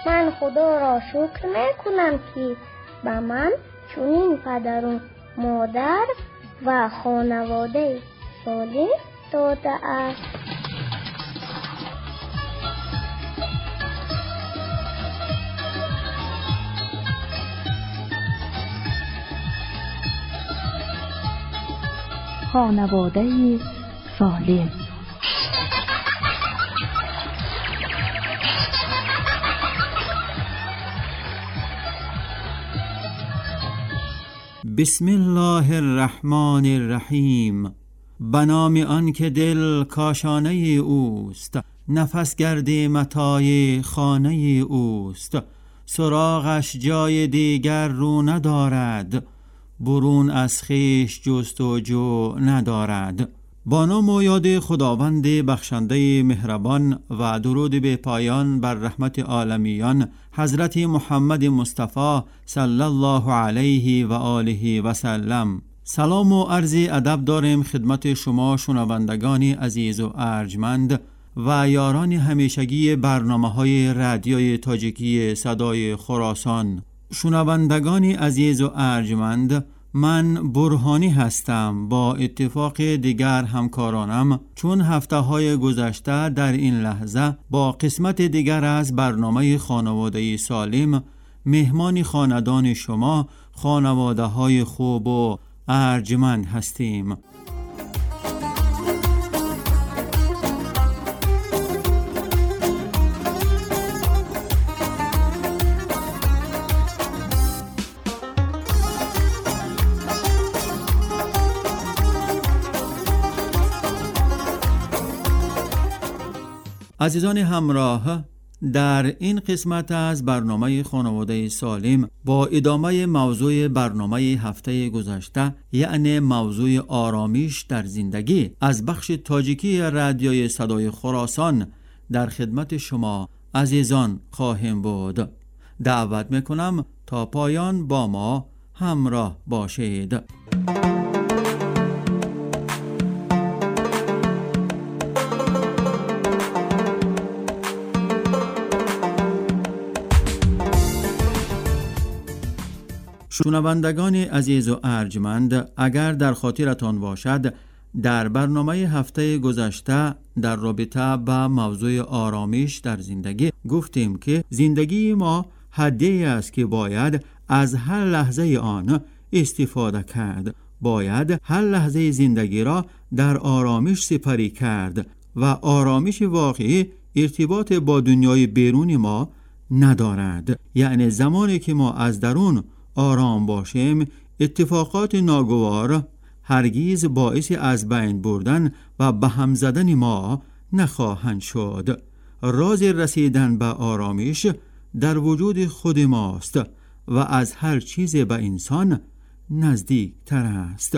من خدا را شکر میکنم که به من چنین پدر و مادر و خانواده صالح داده است. خانواده صالح. بسم الله الرحمن الرحیم. به نام آن که دل کاشانه اوست، نفس گرد متاع خانه اوست. سراغش جای دیگر رو ندارد، برون از خویش جستجو ندارد. با نام و یاد خداوند بخشنده مهربان و درود به پایان بر رحمت عالمیان حضرت محمد مصطفی صلی الله علیه و آله و سلم. سلام و عرض ادب داریم خدمت شما شنوندگان عزیز و ارجمند و یاران همیشگی برنامه‌های رادیوی تاجیکی صدای خراسان. شنوندگان عزیز و ارجمند، من برهانی هستم. با اتفاق دیگر همکارانم چون هفته‌های گذشته در این لحظه با قسمت دیگر از برنامه خانواده سالم مهمان خاندان شما خانواده‌های خوب و ارجمند هستیم. عزیزان همراه، در این قسمت از برنامه خانواده سالم با ادامه موضوع برنامه هفته گذشته، یعنی موضوع آرامش در زندگی، از بخش تاجیکی رادیوی صدای خراسان در خدمت شما عزیزان خواهیم بود. دعوت میکنم تا پایان با ما همراه باشید. شنوندگان عزیز و ارجمند، اگر در خاطرتان باشد در برنامه هفته گذشته در رابطه با موضوع آرامش در زندگی گفتیم که زندگی ما هدیه‌ای است که باید از هر لحظه آن استفاده کرد. باید هر لحظه زندگی را در آرامش سپری کرد و آرامش واقعی ارتباط با دنیای بیرون ما ندارد. یعنی زمانی که ما از درون آرام باشیم، اتفاقات ناگوار هرگز باعث از بین بردن و به هم زدن ما نخواهند شد. راز رسیدن به آرامش در وجود خود ماست و از هر چیز به انسان نزدیک تر است.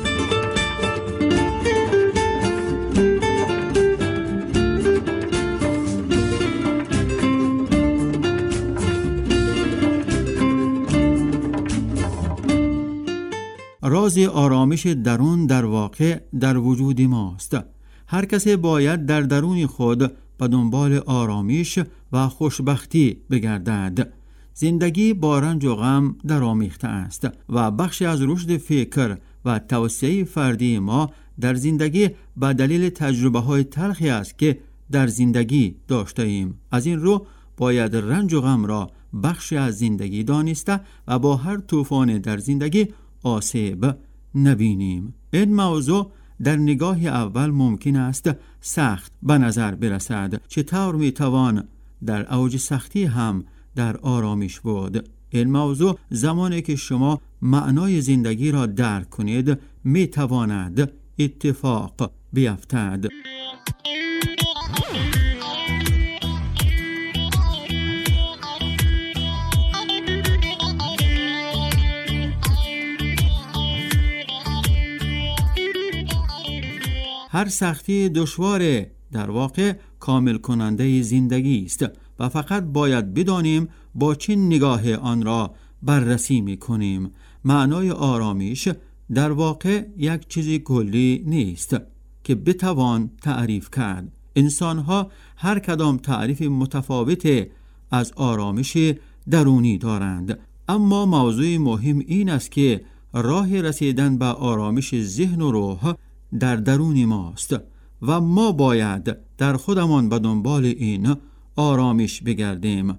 راز آرامش درون در واقع در وجود ماست. هر کسی باید در درون خود به دنبال آرامش و خوشبختی بگردد. زندگی با رنج و غم درآمیخته است و بخشی از رشد فکر و توسعه فردی ما در زندگی به دلیل تجربه‌های تلخی است که در زندگی داشته ایم. از این رو باید رنج و غم را بخشی از زندگی دانسته و با هر طوفان در زندگی آسیب نبینیم. این موضوع در نگاه اول ممکن است سخت به نظر برسد. چطور میتوان در اوج سختی هم در آرامش بود؟ این موضوع زمانی که شما معنای زندگی را درک کنید میتواند اتفاق بیفتد. هر سختی دشوار در واقع کامل کننده زندگی است و فقط باید بدانیم با چه نگاه آن را بررسی می‌کنیم. معنای آرامش در واقع یک چیز کلی نیست که بتوان تعریف کرد. انسان‌ها هر کدام تعریف متفاوت از آرامش درونی دارند. اما موضوع مهم این است که راه رسیدن به آرامش ذهن و روح در درون ماست و ما باید در خودمان به دنبال این آرامش بگردیم.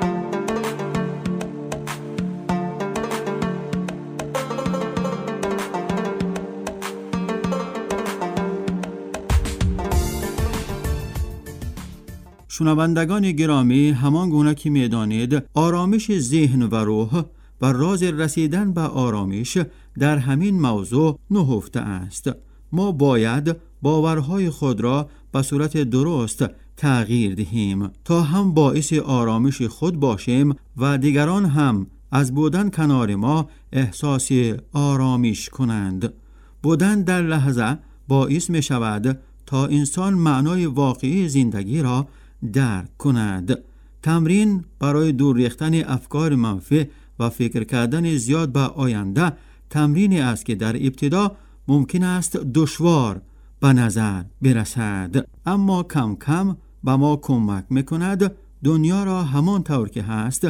شنوندگان گرامی، همان گونه که می‌دانید آرامش ذهن و روح و راز رسیدن به آرامش در همین موضوع نهفته است. ما باید باورهای خود را به صورت درست تغییر دهیم تا هم باعث آرامش خود باشیم و دیگران هم از بودن کنار ما احساس آرامش کنند. بودن در لحظه باعث می شود تا انسان معنای واقعی زندگی را درک کند. تمرین برای دور ریختن افکار منفی و فکر کردن زیاد به آینده تمرینی است که در ابتدا ممکن است دشوار به نظر برسد، اما کم کم به ما کمک میکند دنیا را همان طور که هست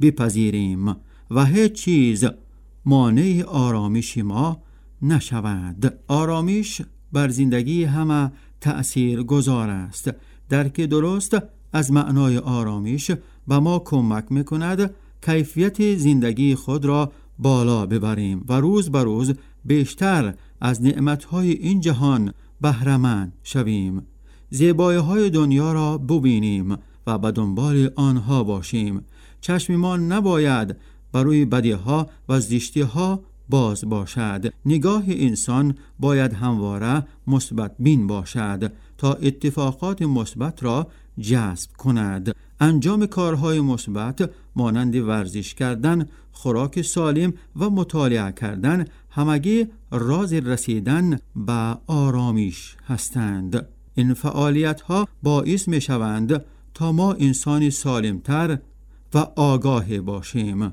بپذیریم و هیچ چیز مانع آرامش ما نشود. آرامش بر زندگی همه تأثیر گذار است. درک درست از معنای آرامش به ما کمک میکند کیفیت زندگی خود را بالا ببریم و روز به روز بیشتر از نعمتهای این جهان بهره‌مند شویم. زیبایی‌های دنیا را ببینیم و به دنبال آنها باشیم. چشممان نباید بروی بدیها و زشتی‌ها باز باشد. نگاه انسان باید همواره مثبت بین باشد تا اتفاقات مثبت را جذب کند. انجام کارهای مثبت مانند ورزش کردن، خوراک سالم و مطالعه کردن همگی راز رسیدن به آرامش هستند. این فعالیت‌ها باعث می‌شوند تا ما انسان سالمتر و آگاه باشیم.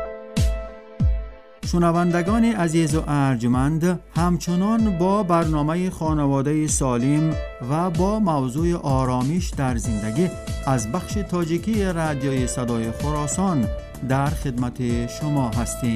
شنوندگان عزیز و ارجمند، همچنان با برنامه خانواده سالم و با موضوع آرامش در زندگی از بخش تاجیکی رادیوی صدای خراسان در خدمت شما هستیم.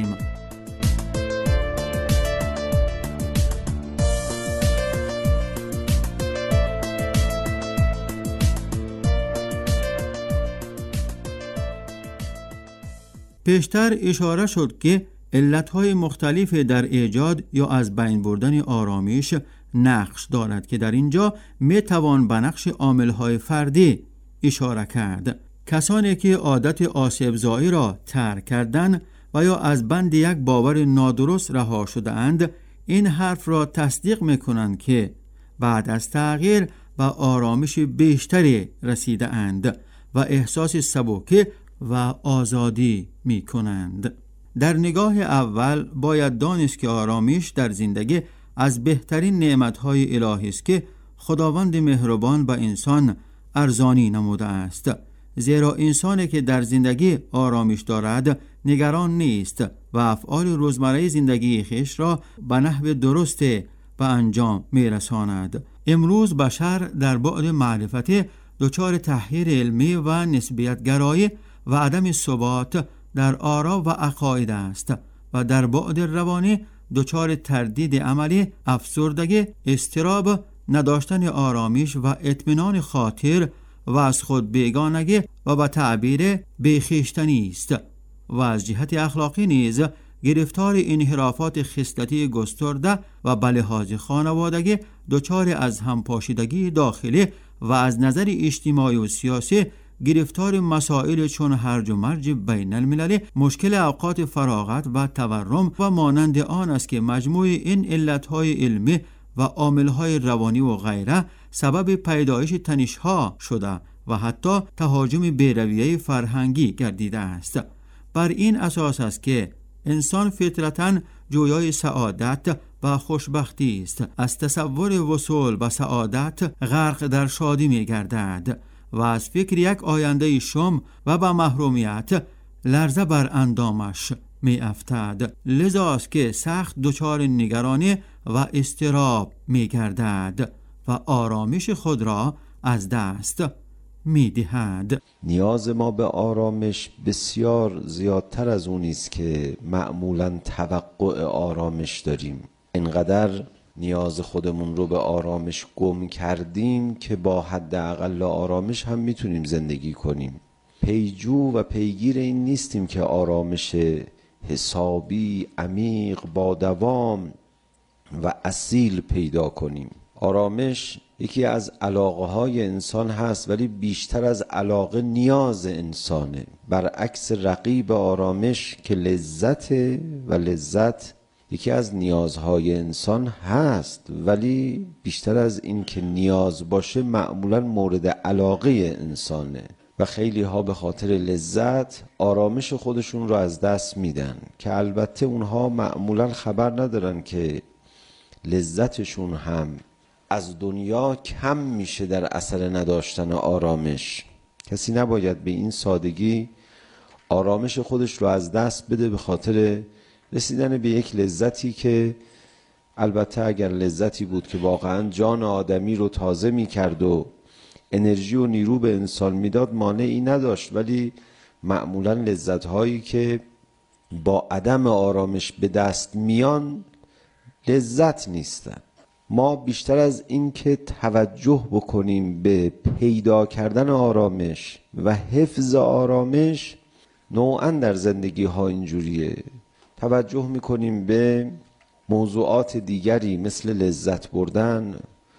پیشتر اشاره شد که علتهای مختلف در ایجاد یا از بین بردن آرامش نقش دارد که در اینجا میتوان به نقش عاملهای فردی اشاره کرد. کسانی که عادت آسیب‌زایی را ترک کردن و یا از بند یک باور نادرست رها شده اند این حرف را تصدیق میکنند که بعد از تغییر به آرامش بیشتری رسیده اند و احساس سبکی و آزادی میکنند. در نگاه اول باید دانست که آرامش در زندگی از بهترین نعمتهای الهی است که خداوند مهربان به انسان ارزانی نموده است. زیرا انسانی که در زندگی آرامش دارد نگران نیست و افعال روزمره زندگی خویش را به نحو درست به انجام میرساند. امروز بشر در بعد معرفتی دچار تحیر علمی و نسبیت گرایی و عدم ثبات در آرا و عقاید است و در بعد روانی دچار تردید عملی، افسردگی، اضطراب، نداشتن آرامش و اطمینان خاطر و از خود بیگانگی و به تعبیر بیخیشتنی است و از جهت اخلاقی نیز گرفتار انحرافات خصلتی گسترده و به لحاظ خانوادگی دچار از همپاشیدگی داخلی و از نظر اجتماعی و سیاسی گرفتار مسائل چون هرج و مرج بین المللی، مشکل اوقات فراغت و تورم و مانند آن است که مجموع این علتهای علمی و عاملهای روانی و غیره سبب پیدایش تنش‌ها شده و حتی تهاجم بی‌رویه فرهنگی گردیده است. بر این اساس است که انسان فطرتاً جویای سعادت و خوشبختی است. از تصور وصول به سعادت غرق در شادی می گردد و از فکر یک آینده شوم و به محرومیت لرزه بر اندامش می افتد. لذا است که سخت دچار نگرانی و اضطراب می گردد و آرامش خود را از دست می‌دهد. نیاز ما به آرامش بسیار زیادتر از اونی است که معمولاً توقع آرامش داریم. اینقدر نیاز خودمون رو به آرامش گم کردیم که با حداقل آرامش هم میتونیم زندگی کنیم. پیجو و پیگیر این نیستیم که آرامش حسابی، عمیق، با دوام و اصیل پیدا کنیم. آرامش یکی از علاقه های انسان هست، ولی بیشتر از علاقه نیاز انسانه. برعکس رقیب آرامش که لذت و لذت یکی از نیازهای انسان هست، ولی بیشتر از این که نیاز باشه معمولا مورد علاقه انسانه و خیلی ها به خاطر لذت آرامش خودشون رو از دست میدن که البته اونها معمولا خبر ندارن که لذتشون هم از دنیا کم میشه در اثر نداشتن آرامش. کسی نباید به این سادگی آرامش خودش رو از دست بده به خاطر رسیدن به یک لذتی که البته اگر لذتی بود که واقعا جان آدمی رو تازه میکرد و انرژی و نیرو به انسان میداد مانعی نداشت، ولی معمولا لذت هایی که با عدم آرامش به دست میان لذت نیستن. ما بیشتر از این که توجه بکنیم به پیدا کردن آرامش و حفظ آرامش، نوعا در زندگی ها اینجوریه، توجه میکنیم به موضوعات دیگری مثل لذت بردن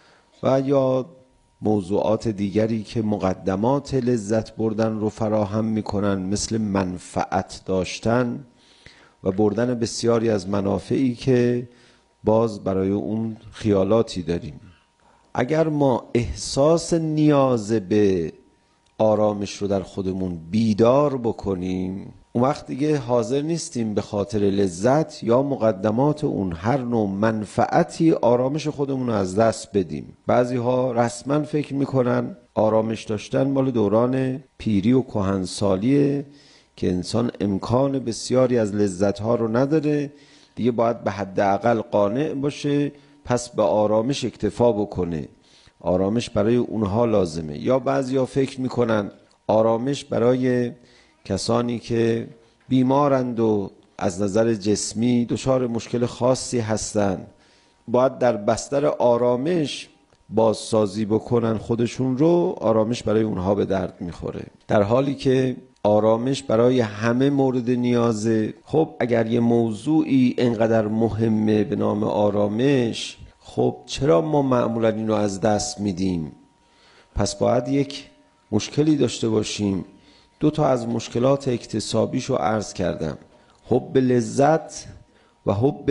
و یا موضوعات دیگری که مقدمات لذت بردن رو فراهم میکنن مثل منفعت داشتن و بردن بسیاری از منافعی که باز برای اون خیالاتی داریم. اگر ما احساس نیاز به آرامش رو در خودمون بیدار بکنیم، اون وقت دیگه حاضر نیستیم به خاطر لذت یا مقدمات اون هر نوع منفعتی آرامش خودمون رو از دست بدیم. بعضی ها رسما فکر میکنن آرامش داشتن مال دوران پیری و کهنسالیه که انسان امکان بسیاری از لذت ها رو نداره، دیگه باید به حداقل قانع باشه، پس به آرامش اکتفا بکنه. آرامش برای اونها لازمه. یا بعضیا فکر میکنن آرامش برای کسانی که بیمارند و از نظر جسمی دچار مشکل خاصی هستند، باید در بستر آرامش بازسازی بکنن خودشون رو، آرامش برای اونها به درد میخوره. در حالی که آرامش برای همه مورد نیازه. خب اگر یه موضوعی اینقدر مهمه به نام آرامش، خب چرا ما معمولا اینو از دست میدیم؟ پس باید یک مشکلی داشته باشیم. 2 تا از مشکلات اکتسابیشو عرض کردم: حب لذت و حب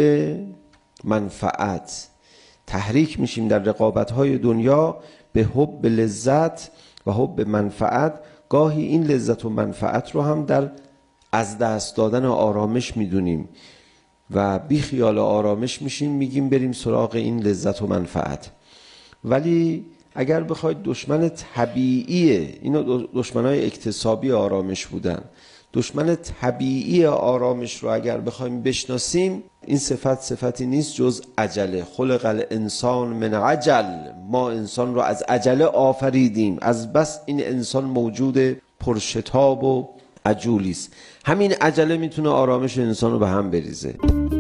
منفعت. تحریک میشیم در رقابت‌های دنیا به حب لذت و حب منفعت. گاهی این لذت و منفعت رو هم در از دست دادن آرامش میدونیم و بی خیال آرامش میشیم، میگیم بریم سراغ این لذت و منفعت. ولی اگر بخواید دشمن طبیعیه، اینا دشمنای اکتسابی آرامش بودن، دشمن طبیعی آرامش رو اگر بخوایم بشناسیم، این صفتی نیست جز عجله. خلق الانسان من عجل. ما انسان رو از عجله آفریدیم، از بس این انسان موجود پرشتاب و عجولی است. همین عجله میتونه آرامش انسان رو به هم بریزه.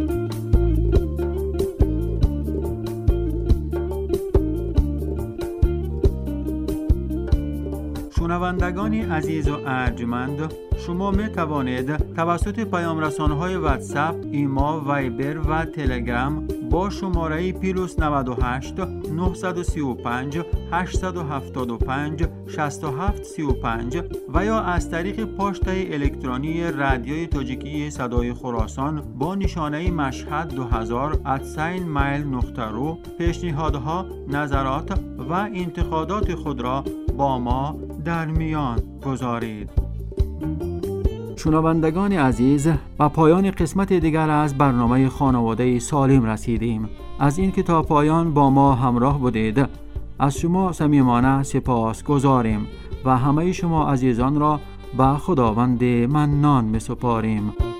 شنوندگان عزیز و ارجمند، شما می توانید توسط پیام رسانه‌های واتساپ، ایما، وایبر و تلگرام با شماره +98 935 875 6735 و یا از طریق پاشتای الکترونی رادیوی تاجیکی صدای خراسان با نشانه مشهد 2000 @mail.ru پیشنهادها، نظرات و انتقادات خود را با ما در میان گذارید. شنوندگان عزیز، و پایان قسمت دیگر از برنامه خانواده سالم رسیدیم. از این که تا پایان با ما همراه بودید از شما صمیمانه سپاس گزاریم و همه شما عزیزان را به خداوند منان می‌سپاریم.